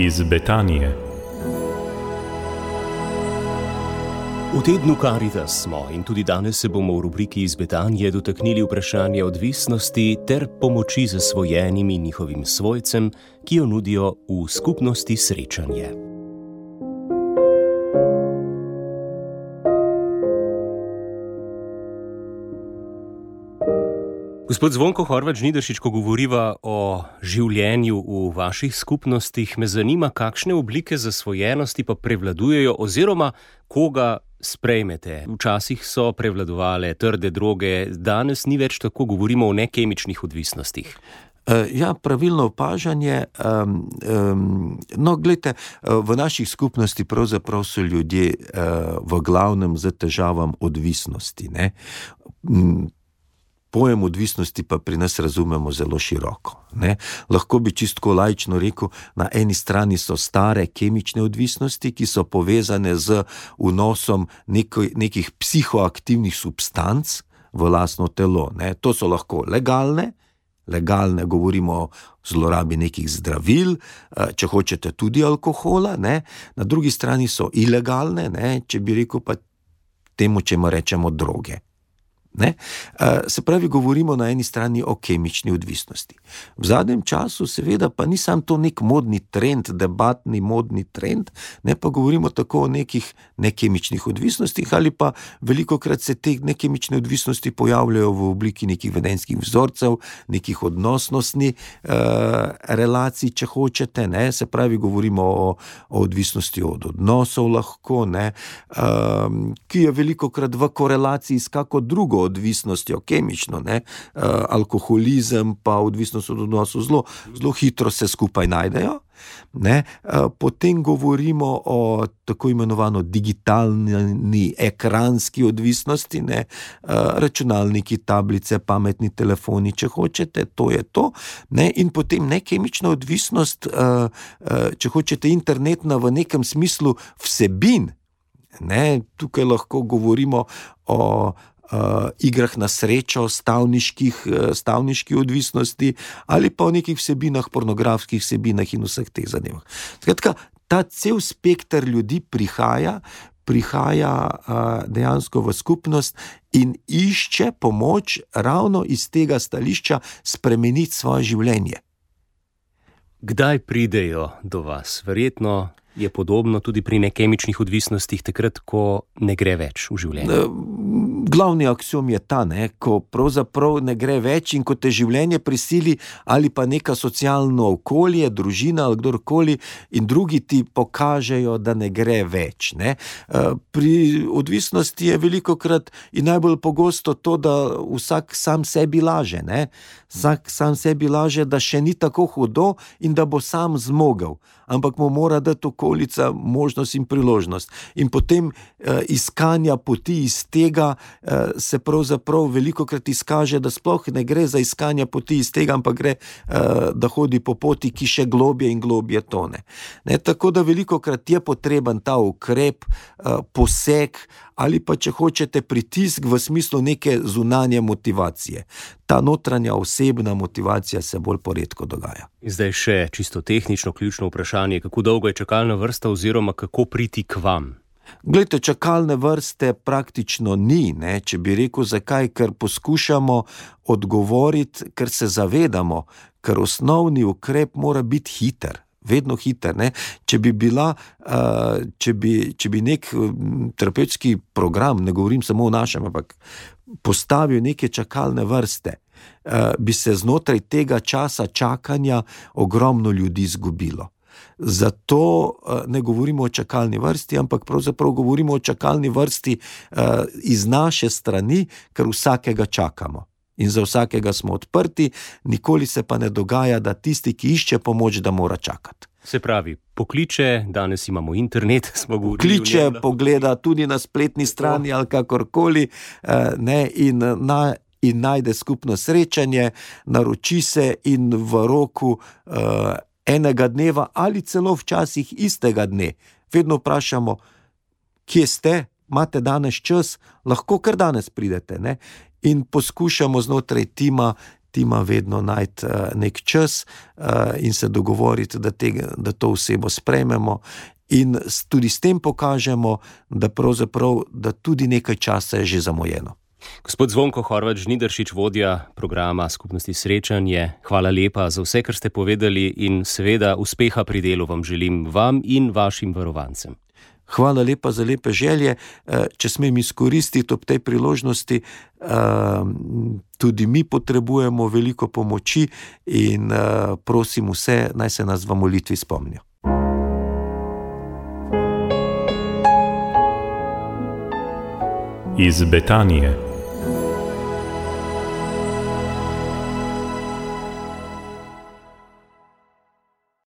iz Betanije. V tednu Karitas smo in tudi danes se bomo v rubriki iz Betanije dotaknili vprašanja odvisnosti ter pomoči zasvojenim in njihovim svojcem, ki jo nudijo v skupnosti Srečanje. Gospod Zvonko Horvat Žnidaršič, ko govoriva o življenju v vaših skupnostih, me zanima, kakšne oblike zasvojenosti pa prevladujejo oziroma koga sprejmete. Včasih so prevladovale trde droge, danes ni več tako, govorimo o nekemičnih odvisnostih. Ja, pravilno opažanje. No, gledajte, v naših skupnosti pravzaprav so ljudje v glavnem z težavam odvisnosti, ne? Pojem odvisnosti pa pri nas razumemo zelo široko, ne? Lahko bi čistko laično rekel, na eni strani so stare kemične odvisnosti, ki so povezane z vnosom nekih psihoaktivnih substanc v lastno telo, ne? To so lahko legalne, govorimo o zlorabi nekih zdravil, če hočete tudi alkohola, ne? Na drugi strani so ilegalne, ne? Če bi rekel pa temu, čemu rečemo droge. Ne? Se pravi, govorimo na eni strani o kemični odvisnosti. V zadnjem času seveda pa ni sam to nek modni trend, debatni modni trend, ne, pa govorimo tako o nekih nekemičnih odvisnostih ali pa velikokrat se te nekemične odvisnosti pojavljajo v obliki nekih vedenjskih vzorcev, nekih odnosnostnih relacij, če hočete, ne? Se pravi, govorimo o odvisnosti od odnosov lahko, ne? Ki je velikokrat v korelaciji s kako drugo odvisnostjo, kemično, ne, alkoholizem pa odvisnost od odnosov zelo hitro se skupaj najdejo, ne. Potem govorimo o tako imenovano digitalni ekranski odvisnosti, ne, računalniki, tablice, pametni telefoni, če hočete, to je to, ne, in potem nekemična odvisnost, če hočete internetna v nekem smislu vsebin, ne, tukaj lahko govorimo o igrah na srečo, stavniški odvisnosti ali pa o nekih vsebinah, pornografskih vsebinah in vseh teh zadevah. Skratka, ta cel spekter ljudi prihaja dejansko v skupnost in išče pomoč ravno iz tega stališča spremeniti svoje življenje. Kdaj pridejo do vas? Verjetno je podobno tudi pri nekemičnih odvisnostih takrat, ko ne gre več v življenju. Glavni aksiom je ta, ne, ko pravzaprav ne gre več in ko te življenje prisili ali pa neka socialno okolje, družina ali kdorkoli in drugi ti pokažejo, da ne gre več, ne. Pri odvisnosti je velikokrat in najbolj pogosto to, da vsak sam sebi laže, ne. Vsak sam sebi laže, da še ni tako hudo in da bo sam zmogel, ampak mu mora dati okolica možnost in priložnost. In potem iskanja poti iz tega se pravzaprav velikokrat izkaže, da sploh ne gre za iskanja poti iz tega, ampak gre, da hodi po poti, ki še globje in globje tone. Ne, tako da velikokrat je potreben ta ukrep, poseg ali pa, če hočete, pritisk v smislu neke zunanje motivacije. Ta notranja osebna motivacija se bolj poredko dogaja. Zdaj še čisto tehnično ključno vprašanje, kako dolgo je čakalna vrsta oziroma kako priti k vam? Glejte, čakalne vrste praktično ni, ne, če bi rekel zakaj, ker poskušamo odgovoriti, ker se zavedamo, ker osnovni ukrep mora biti hiter. Vedno hiter, ne. Če bi nek terapevtski program, ne govorim samo o našem, ampak postavil neke čakalne vrste, bi se znotraj tega časa čakanja ogromno ljudi izgubilo. Zato ne govorimo o čakalni vrsti, ampak pravzaprav govorimo o čakalni vrsti iz naše strani, ker vsakega čakamo. In za vsakega smo odprti, nikoli se pa ne dogaja, da tisti, ki išče pomoč, da mora čakati. Se pravi, pokliče, danes imamo internet, smo govorili. Kliče, pogleda tudi na spletni strani ali kakorkoli, ne, in najde skupno srečanje, naroči se in v roku enega dneva ali celo včasih istega dne vedno vprašamo, kje ste, imate danes čas, lahko kar danes pridete, ne? In poskušamo znotraj tima tima vedno najti nek čas in se dogovoriti, da to osebo sprejmemo in tudi s tem pokažemo, da pravzaprav, da tudi nekaj časa je že zamujeno. Gospod Zvonko Horvat Žnidaršič, vodja programa Skupnosti srečanje, hvala lepa za vse, kar ste povedali in seveda uspeha pri delu vam želim, vam in vašim varovancem. Hvala lepa za lepe želje. Če smem izkoristiti ob tej priložnosti, tudi mi potrebujemo veliko pomoči in prosim vse, naj se nas v molitvi spomnijo. Iz Betanije.